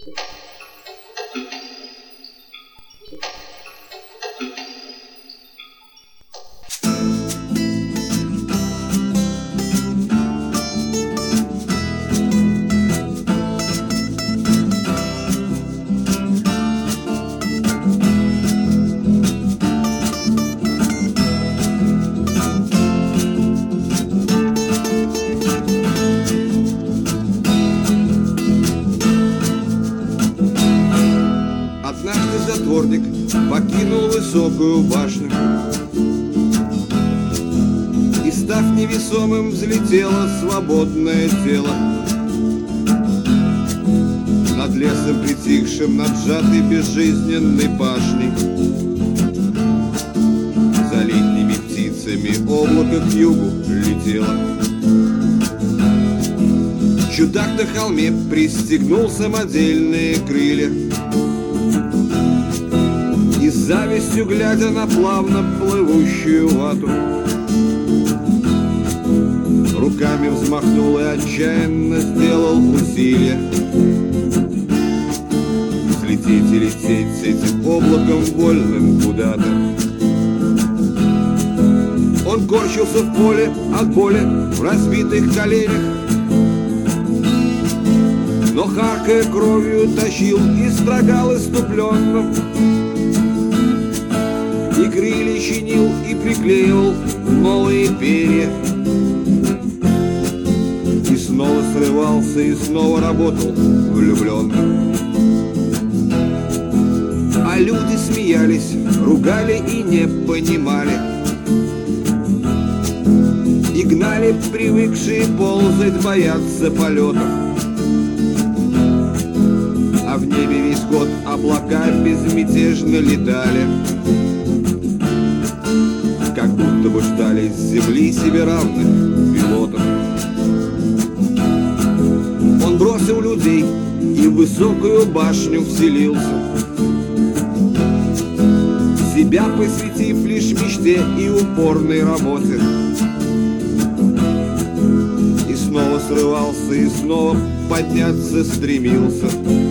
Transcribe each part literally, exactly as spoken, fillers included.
Затворник покинул высокую башню, и, став невесомым, взлетело свободное тело. Над лесом притихшим, над сжатой безжизненной пашней, за летними птицами облако к югу летело. Чудак на холме пристегнул самодельные крылья, и с завистью, глядя на плавно плывущую вату, руками взмахнул и отчаянно сделал усилие взлететь и лететь с этим облаком вольным куда-то. Он корчился в поле от боли в разбитых коленях, но, харкая кровью, тащил и строгал иступленно, и крылья чинил, и приклеивал новые перья, и снова срывался, и снова работал влюбленно. А люди смеялись, ругали и не понимали, и гнали привыкшие ползать, бояться полетов. А в небе весь год облака безмятежно летали, как будто бы ждали с земли себе равных пилотов. Он бросил людей и в высокую башню вселился, себя посвятив лишь мечте и упорной работе. И снова срывался, и снова подняться стремился,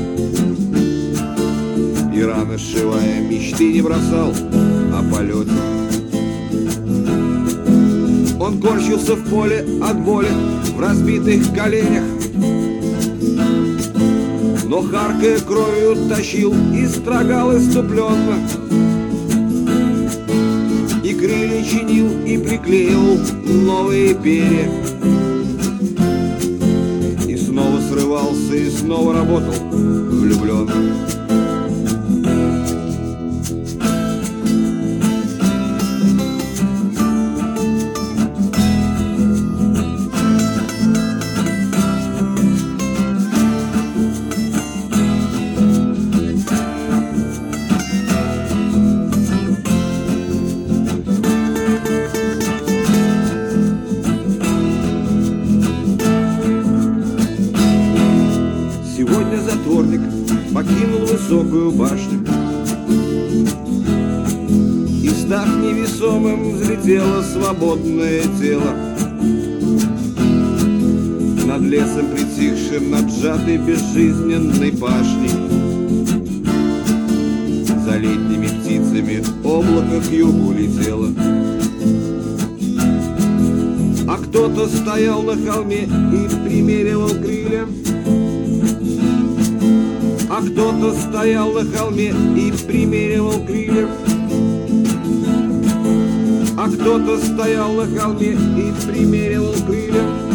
и рано сшивая мечты не бросал о полете. Он корчился в поле от боли в разбитых коленях, но, харкая кровью, тащил и строгал иступленно, и крылья чинил, и приклеивал новые перья, и снова срывался, и снова работал влюбленно. Сегодня затворник покинул высокую башню, и, став невесомым, взлетело свободное тело. Над лесом притихшим, над сжатой безжизненной пашней, за летними птицами облако к югу летело. А кто-то стоял на холме и примеривал крылья, А кто-то стоял на холме и примеривал крылья, А кто-то стоял на холме и примеривал крылья.